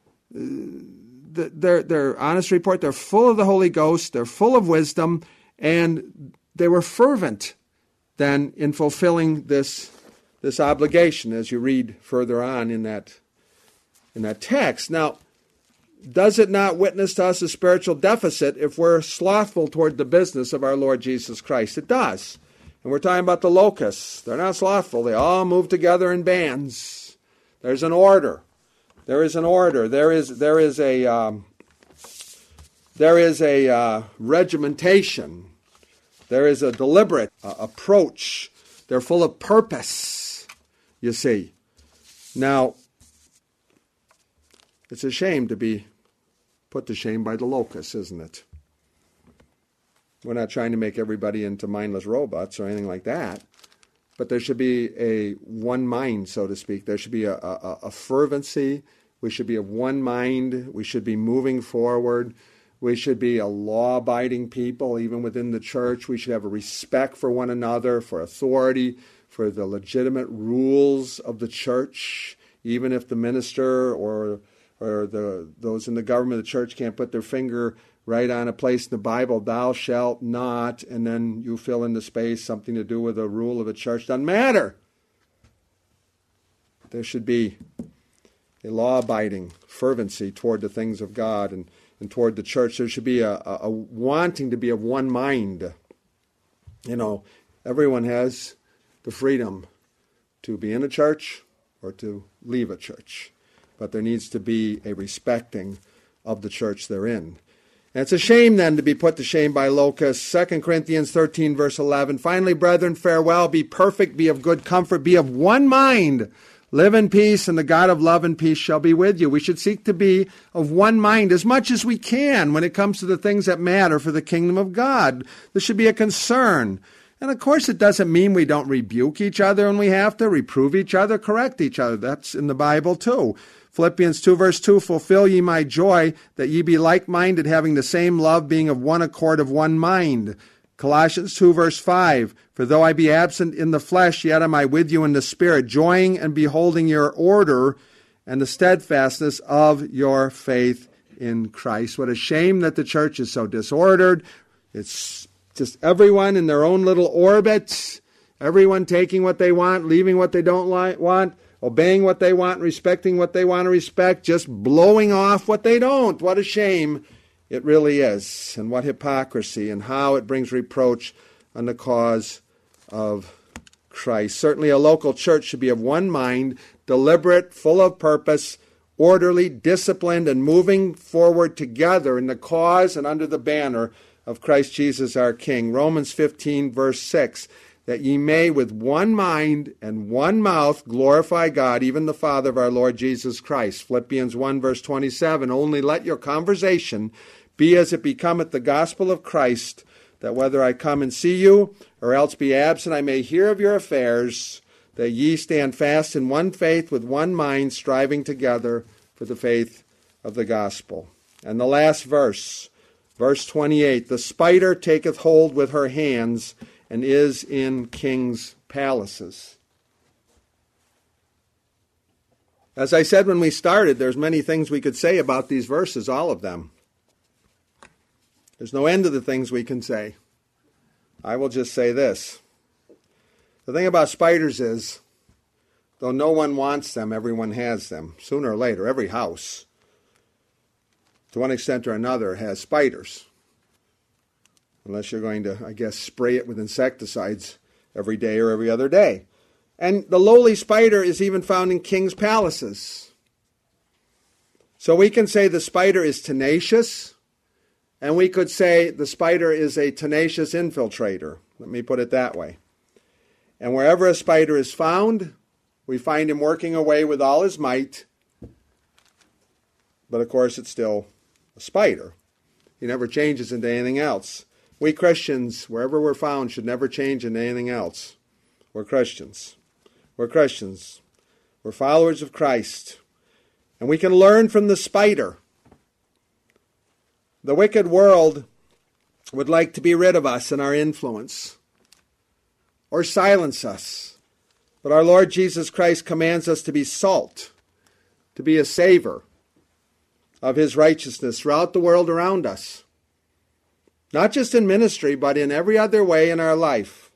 Their honest report, they're full of the Holy Ghost, they're full of wisdom, and they were fervent then in fulfilling this obligation, as you read further on in that text. Now, does it not witness to us a spiritual deficit if we're slothful toward the business of our Lord Jesus Christ? It does. And we're talking about the locusts. They're not slothful. They all move together in bands. There's an order. There is an order. There is a regimentation. There is a deliberate approach. They're full of purpose, you see. Now, it's a shame to be put to shame by the locusts, isn't it? We're not trying to make everybody into mindless robots or anything like that. But there should be a one mind, so to speak. There should be a fervency. We should be of one mind. We should be moving forward. We should be a law-abiding people, even within the church. We should have a respect for one another, for authority, for the legitimate rules of the church. Even if the minister or those in the government of the church can't put their finger right on a place in the Bible, thou shalt not, and then you fill in the space, something to do with a rule of a church. Doesn't matter. There should be a law-abiding fervency toward the things of God and toward the church. There should be a wanting to be of one mind. You know, everyone has the freedom to be in a church or to leave a church. But there needs to be a respecting of the church they're in. And it's a shame then to be put to shame by locusts. 2 Corinthians 13, verse 11. Finally, brethren, farewell, be perfect, be of good comfort, be of one mind. Live in peace, and the God of love and peace shall be with you. We should seek to be of one mind as much as we can when it comes to the things that matter for the kingdom of God. This should be a concern. And of course, it doesn't mean we don't rebuke each other when we have to, reprove each other, correct each other. That's in the Bible too. Philippians 2 verse 2, fulfill ye my joy, that ye be like-minded, having the same love, being of one accord, of one mind. Colossians 2 verse 5, for though I be absent in the flesh, yet am I with you in the spirit, joying and beholding your order and the steadfastness of your faith in Christ. What a shame that the church is so disordered. It's just everyone in their own little orbits, everyone taking what they want, leaving what they don't want, obeying what they want, respecting what they want to respect, just blowing off what they don't. What a shame it really is, and what hypocrisy, and how it brings reproach on the cause of Christ. Certainly a local church should be of one mind, deliberate, full of purpose, orderly, disciplined, and moving forward together in the cause and under the banner of Christ Jesus our King. Romans 15 verse 6, that ye may with one mind and one mouth glorify God, even the Father of our Lord Jesus Christ. Philippians 1 verse 27, only let your conversation be as it becometh the gospel of Christ, that whether I come and see you, or else be absent, I may hear of your affairs, that ye stand fast in one faith with one mind, striving together for the faith of the gospel. And the last verse, verse 28, the spider taketh hold with her hands, and is in kings' palaces. As I said when we started, there's many things we could say about these verses, all of them. There's no end to the things we can say. I will just say this. The thing about spiders is, though no one wants them, everyone has them. Sooner or later, every house, to one extent or another, has spiders. Unless you're going to, I guess, spray it with insecticides every day or every other day. And the lowly spider is even found in kings' palaces. So we can say the spider is tenacious, and we could say the spider is a tenacious infiltrator. Let me put it that way. And wherever a spider is found, we find him working away with all his might. But of course, it's still a spider. He never changes into anything else. We Christians, wherever we're found, should never change into anything else. We're Christians. We're Christians. We're followers of Christ. And we can learn from the spider. The wicked world would like to be rid of us and our influence, or silence us. But our Lord Jesus Christ commands us to be salt, to be a savor of his righteousness throughout the world around us. Not just in ministry, but in every other way in our life.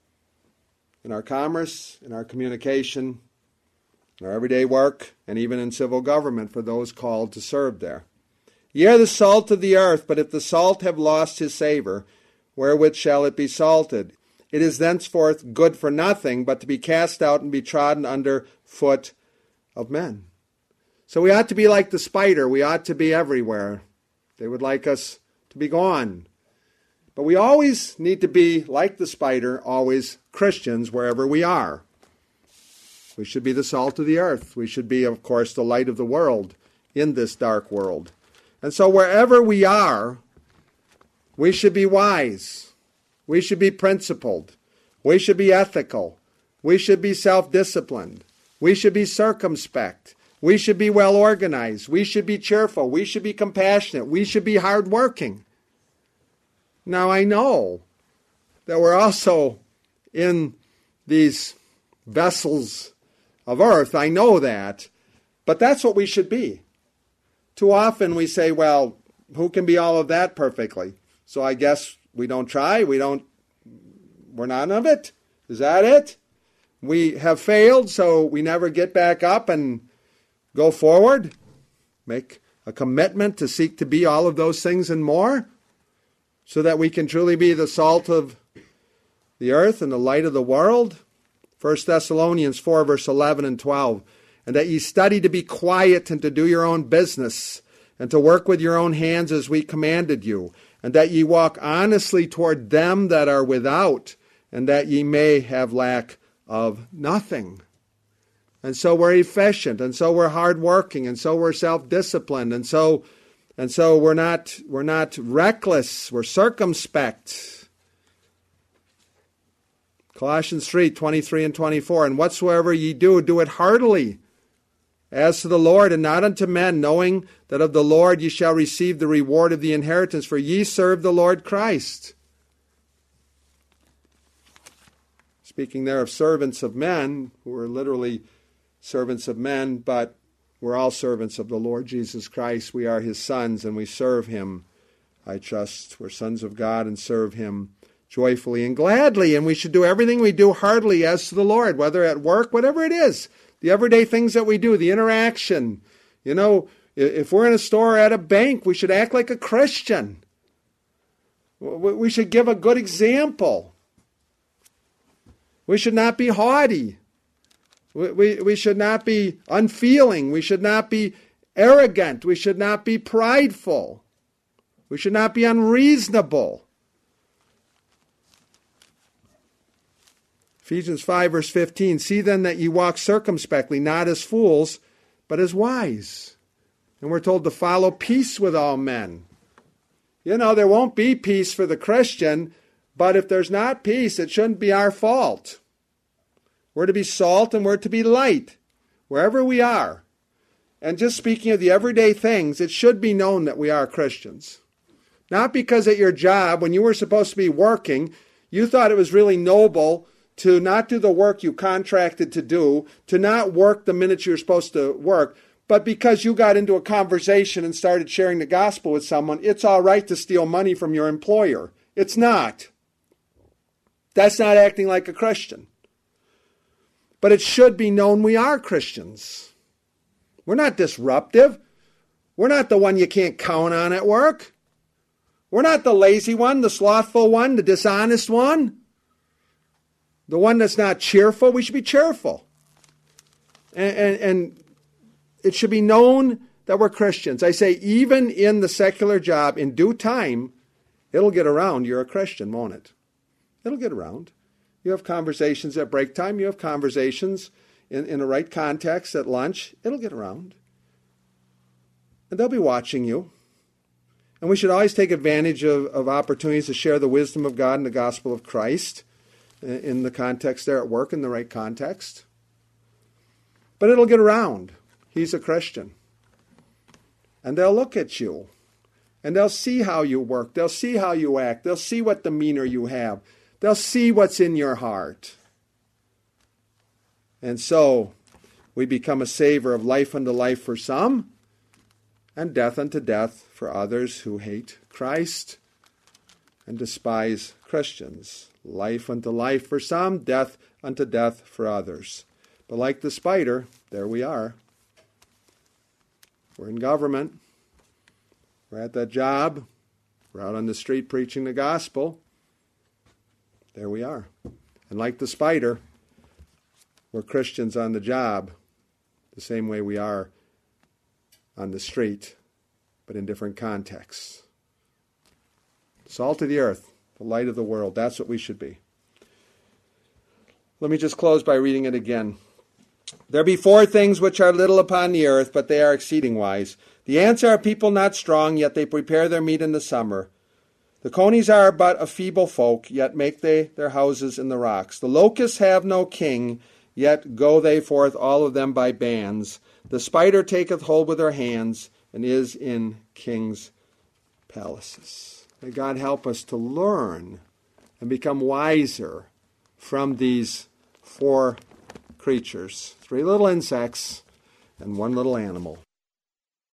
In our commerce, in our communication, in our everyday work, and even in civil government for those called to serve there. Ye are the salt of the earth, but if the salt have lost his savor, wherewith shall it be salted? It is thenceforth good for nothing, but to be cast out and be trodden under foot of men. So we ought to be like the spider. We ought to be everywhere. They would like us to be gone. But we always need to be, like the spider, always Christians wherever we are. We should be the salt of the earth. We should be, of course, the light of the world in this dark world. And so wherever we are, we should be wise. We should be principled. We should be ethical. We should be self-disciplined. We should be circumspect. We should be well organized. We should be cheerful. We should be compassionate. We should be hardworking. Now I know that we're also in these vessels of earth. I know that. But that's what we should be. Too often we say, well, who can be all of that perfectly? So I guess we don't try. We're none of it. Is that it? We have failed, so we never get back up and go forward? Make a commitment to seek to be all of those things and more? So that we can truly be the salt of the earth and the light of the world? 1 Thessalonians 4, verse 11 and 12. And that ye study to be quiet and to do your own business, and to work with your own hands as we commanded you, and that ye walk honestly toward them that are without, and that ye may have lack of nothing. And so we're efficient, and so we're hardworking, and so we're self-disciplined, and so we're not reckless, we're circumspect. Colossians 3:23 and 24, and whatsoever ye do, do it heartily, as to the Lord, and not unto men, knowing that of the Lord ye shall receive the reward of the inheritance, for ye serve the Lord Christ. Speaking there of servants of men, who are literally servants of men, but we're all servants of the Lord Jesus Christ. We are his sons, and we serve him, I trust. We're sons of God and serve him joyfully and gladly, and we should do everything we do heartily as to the Lord, whether at work, whatever it is, the everyday things that we do, the interaction. You know, if we're in a store or at a bank, we should act like a Christian. We should give a good example. We should not be haughty. We should not be unfeeling. We should not be arrogant. We should not be prideful. We should not be unreasonable. Ephesians 5 verse 15, see then that ye walk circumspectly, not as fools, but as wise. And we're told to follow peace with all men. You know, there won't be peace for the Christian, but if there's not peace, it shouldn't be our fault. We're to be salt and we're to be light, wherever we are. And just speaking of the everyday things, it should be known that we are Christians. Not because at your job, when you were supposed to be working, you thought it was really noble to not do the work you contracted to do, to not work the minute you're supposed to work, but because you got into a conversation and started sharing the gospel with someone, it's all right to steal money from your employer. It's not. That's not acting like a Christian. But it should be known we are Christians. We're not disruptive. We're not the one you can't count on at work. We're not the lazy one, the slothful one, the dishonest one. The one that's not cheerful. We should be cheerful. And it should be known that we're Christians. I say even in the secular job, in due time, it'll get around you're a Christian, won't it? It'll get around. You have conversations at break time. You have conversations in the right context at lunch. It'll get around. And they'll be watching you. And we should always take advantage of opportunities to share the wisdom of God and the gospel of Christ in the context there at work, in the right context. But it'll get around. He's a Christian. And they'll look at you. And they'll see how you work. They'll see how you act. They'll see what demeanor you have. They'll see what's in your heart. And so we become a savor of life unto life for some, and death unto death for others who hate Christ and despise Christians. Life unto life for some, death unto death for others. But like the spider, there we are. We're in government. We're at that job. We're out on the street preaching the gospel. There we are. And like the spider, we're Christians on the job, the same way we are on the street, but in different contexts. Salt of the earth, the light of the world, that's what we should be. Let me just close by reading it again. There be 4 things which are little upon the earth, but they are exceeding wise. The ants are a people not strong, yet they prepare their meat in the summer. The conies are but a feeble folk, yet make they their houses in the rocks. The locusts have no king, yet go they forth all of them by bands. The spider taketh hold with her hands, and is in kings' palaces. May God help us to learn and become wiser from these 4 creatures, 3 little insects and 1 little animal.